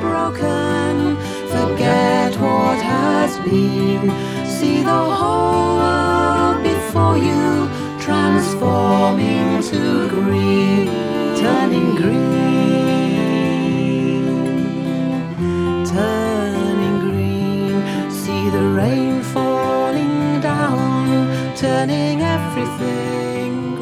broken. Forget what has been. See the whole world before you, transforming to green, turning green, turning green. See the rain falling down, turning everything green.